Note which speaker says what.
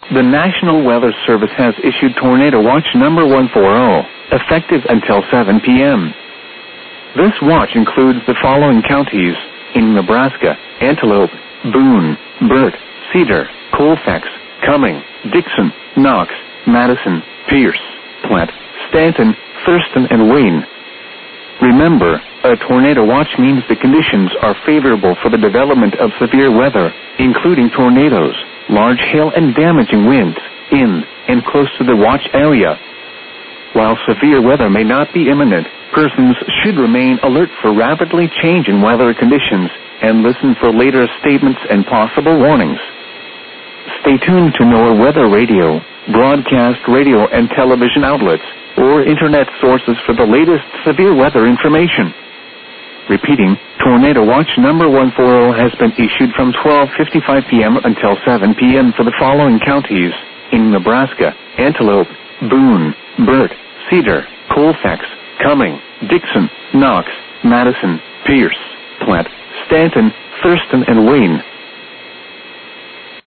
Speaker 1: The National Weather Service has issued Tornado Watch number 140, effective until 7 p.m. This watch includes the following counties in Nebraska: Antelope, Boone, Burt, Cedar, Colfax, Cumming, Dixon, Knox, Madison, Pierce, Platte, Stanton, Thurston, and Wayne. Remember, a tornado watch means the conditions are favorable for the development of severe weather, including tornadoes, large hail, and damaging winds in and close to the watch area. While severe weather may not be imminent, persons should remain alert for rapidly changing weather conditions and listen for later statements and possible warnings. Stay tuned to NOAA Weather Radio, broadcast radio and television outlets, or internet sources for the latest severe weather information. Repeating, Tornado Watch number 140 has been issued from 12:55 p.m. until 7 p.m. for the following counties in Nebraska: Antelope, Boone, Burt, Cedar, Colfax, Cumming, Dixon, Knox, Madison, Pierce, Platte, Stanton, Thurston, and Wayne.